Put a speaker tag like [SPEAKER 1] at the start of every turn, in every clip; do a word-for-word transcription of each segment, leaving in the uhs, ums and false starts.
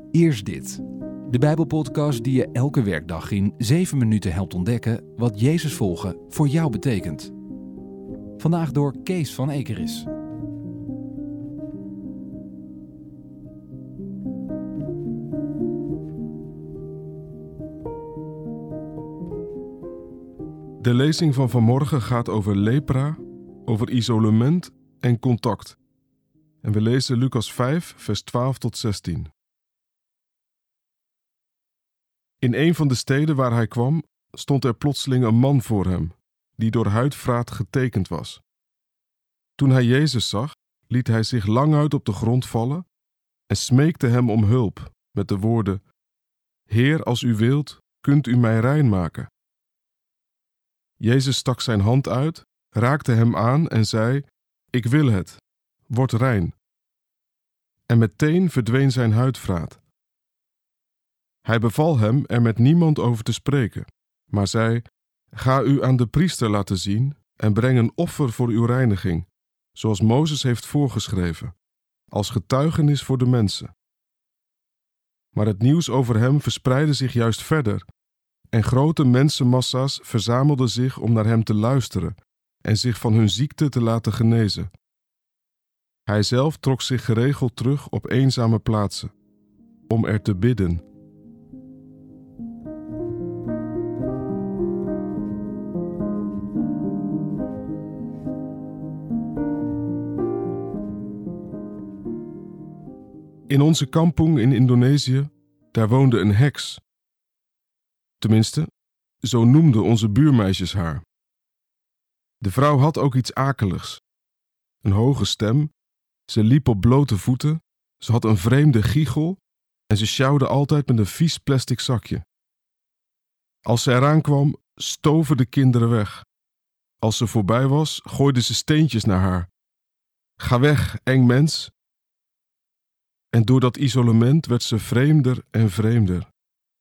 [SPEAKER 1] Eerst dit. De Bijbelpodcast die je elke werkdag in zeven minuten helpt ontdekken wat Jezus volgen voor jou betekent. Vandaag door Kees van Ekeris.
[SPEAKER 2] De lezing van vanmorgen gaat over lepra, over isolement en contact. En we lezen Lucas vijf, vers twaalf tot zestien. In een van de steden waar hij kwam, stond er plotseling een man voor hem, die door huidvraat getekend was. Toen hij Jezus zag, liet hij zich languit op de grond vallen en smeekte hem om hulp, met de woorden: Heer, als u wilt, kunt u mij rein maken. Jezus stak zijn hand uit, raakte hem aan en zei: Ik wil het, word rein. En meteen verdween zijn huidvraat. Hij beval hem er met niemand over te spreken, maar zei: Ga u aan de priester laten zien en breng een offer voor uw reiniging, zoals Mozes heeft voorgeschreven, als getuigenis voor de mensen. Maar het nieuws over hem verspreidde zich juist verder, en grote mensenmassa's verzamelden zich om naar hem te luisteren en zich van hun ziekte te laten genezen. Hij zelf trok zich geregeld terug op eenzame plaatsen, om er te bidden. In onze kampong in Indonesië, daar woonde een heks. Tenminste, zo noemden onze buurmeisjes haar. De vrouw had ook iets akeligs. Een hoge stem, ze liep op blote voeten, ze had een vreemde giechel en ze sjouwde altijd met een vies plastic zakje. Als ze eraan kwam, stoven de kinderen weg. Als ze voorbij was, gooiden ze steentjes naar haar. Ga weg, eng mens! En door dat isolement werd ze vreemder en vreemder.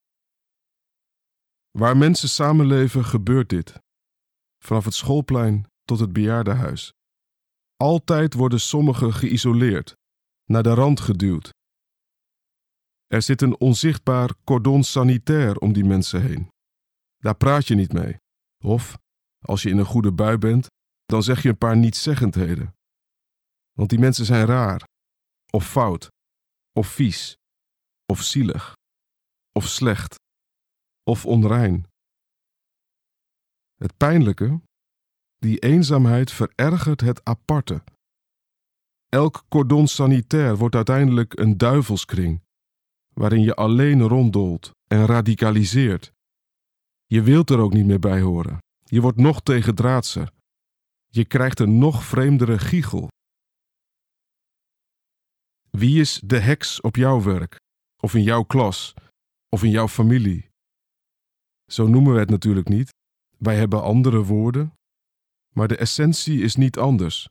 [SPEAKER 2] Waar mensen samenleven gebeurt dit. Vanaf het schoolplein tot het bejaardenhuis. Altijd worden sommigen geïsoleerd, naar de rand geduwd. Er zit een onzichtbaar cordon sanitair om die mensen heen. Daar praat je niet mee. Of, als je in een goede bui bent, dan zeg je een paar nietszeggendheden. Want die mensen zijn raar, of fout, of vies, of zielig, of slecht, of onrein. Het pijnlijke, die eenzaamheid verergert het aparte. Elk cordon sanitair wordt uiteindelijk een duivelskring, waarin je alleen ronddolt en radicaliseert. Je wilt er ook niet meer bij horen. Je wordt nog tegendraadser. Je krijgt een nog vreemdere giechel. Wie is de heks op jouw werk, of in jouw klas, of in jouw familie? Zo noemen we het natuurlijk niet. Wij hebben andere woorden, maar de essentie is niet anders.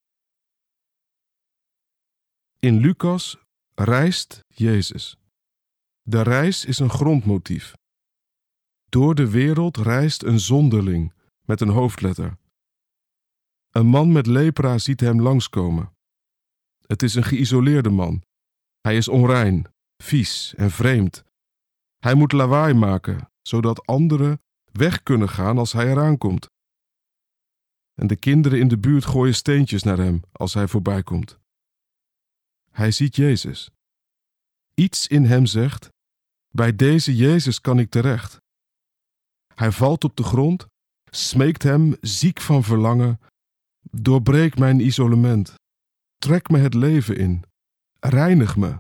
[SPEAKER 2] In Lucas reist Jezus. De reis is een grondmotief. Door de wereld reist een zonderling met een hoofdletter. Een man met lepra ziet hem langskomen. Het is een geïsoleerde man. Hij is onrein, vies en vreemd. Hij moet lawaai maken, zodat anderen weg kunnen gaan als hij eraan komt. En de kinderen in de buurt gooien steentjes naar hem als hij voorbij komt. Hij ziet Jezus. Iets in hem zegt: bij deze Jezus kan ik terecht. Hij valt op de grond, smeekt hem, ziek van verlangen: doorbreek mijn isolement. Trek me het leven in. Reinig me.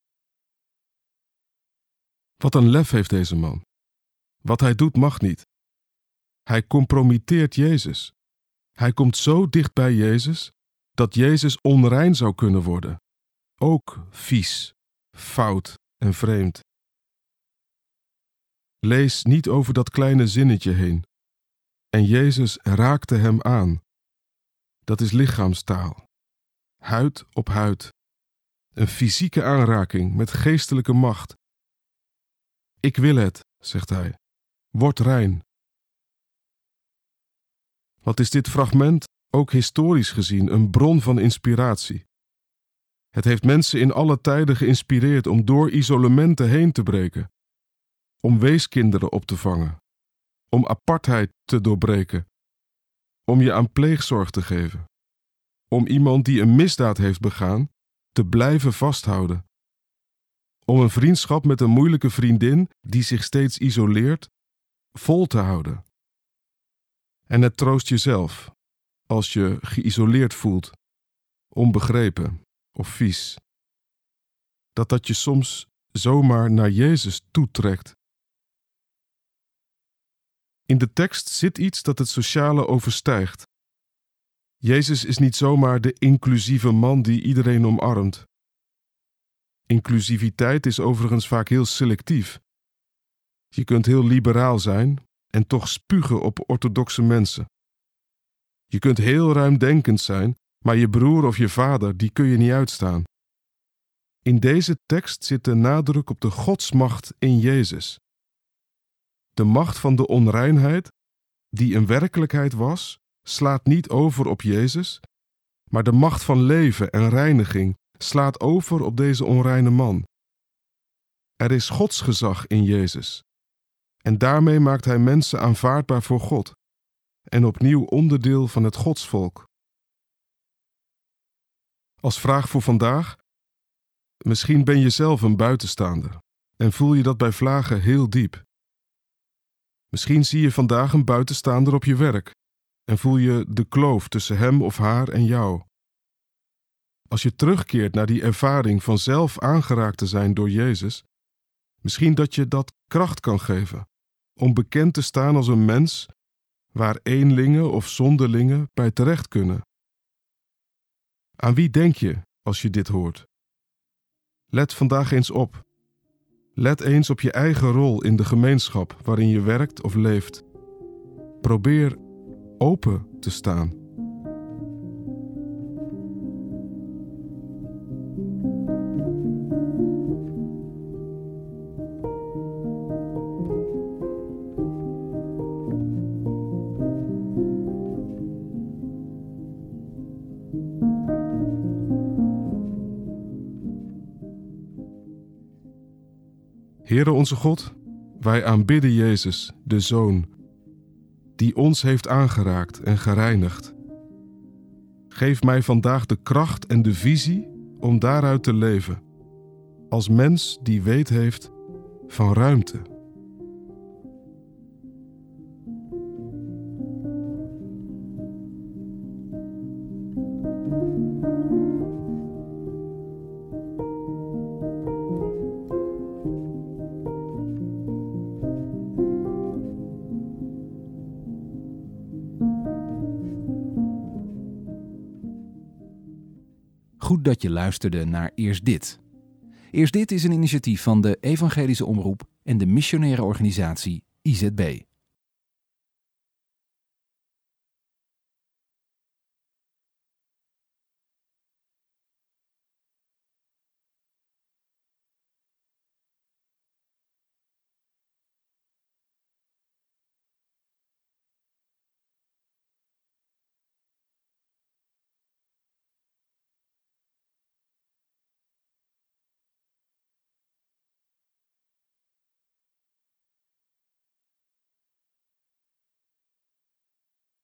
[SPEAKER 2] Wat een lef heeft deze man. Wat hij doet mag niet. Hij compromitteert Jezus. Hij komt zo dicht bij Jezus dat Jezus onrein zou kunnen worden. Ook vies, fout en vreemd. Lees niet over dat kleine zinnetje heen. En Jezus raakte hem aan. Dat is lichaamstaal. Huid op huid. Een fysieke aanraking met geestelijke macht. Ik wil het, zegt hij. Word rein. Wat is dit fragment, ook historisch gezien, een bron van inspiratie. Het heeft mensen in alle tijden geïnspireerd om door isolementen heen te breken, om weeskinderen op te vangen, om apartheid te doorbreken, om je aan pleegzorg te geven, om iemand die een misdaad heeft begaan te blijven vasthouden, om een vriendschap met een moeilijke vriendin die zich steeds isoleert, vol te houden. En het troost jezelf als je geïsoleerd voelt, onbegrepen of vies. Dat dat je soms zomaar naar Jezus toetrekt. In de tekst zit iets dat het sociale overstijgt. Jezus is niet zomaar de inclusieve man die iedereen omarmt. Inclusiviteit is overigens vaak heel selectief. Je kunt heel liberaal zijn en toch spugen op orthodoxe mensen. Je kunt heel ruimdenkend zijn, maar je broer of je vader, die kun je niet uitstaan. In deze tekst zit de nadruk op de godsmacht in Jezus. De macht van de onreinheid, die een werkelijkheid was, slaat niet over op Jezus, maar de macht van leven en reiniging slaat over op deze onreine man. Er is Gods gezag in Jezus. En daarmee maakt hij mensen aanvaardbaar voor God en opnieuw onderdeel van het Godsvolk. Als vraag voor vandaag: misschien ben je zelf een buitenstaander en voel je dat bij vlagen heel diep. Misschien zie je vandaag een buitenstaander op je werk en voel je de kloof tussen hem of haar en jou. Als je terugkeert naar die ervaring van zelf aangeraakt te zijn door Jezus, misschien dat je dat kracht kan geven om bekend te staan als een mens waar eenlingen of zonderlingen bij terecht kunnen. Aan wie denk je als je dit hoort? Let vandaag eens op. Let eens op je eigen rol in de gemeenschap waarin je werkt of leeft. Probeer open te staan. Heere onze God, wij aanbidden Jezus, de Zoon, die ons heeft aangeraakt en gereinigd. Geef mij vandaag de kracht en de visie om daaruit te leven, als mens die weet heeft van ruimte.
[SPEAKER 1] Goed dat je luisterde naar Eerst Dit. Eerst Dit is een initiatief van de Evangelische Omroep en de missionaire organisatie I Z B.